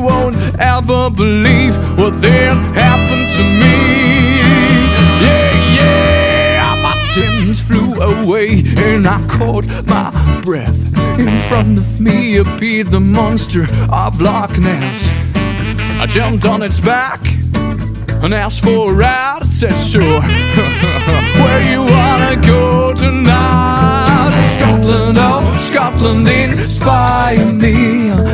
won't ever believe what then happened to me. Yeah, yeah, my demons flew away and I caught my breath. In front of me appeared the monster of Loch Ness. I jumped on its back and asked for a ride. It said sure. Where you wanna go tonight? Scotland, oh Scotland, inspire me.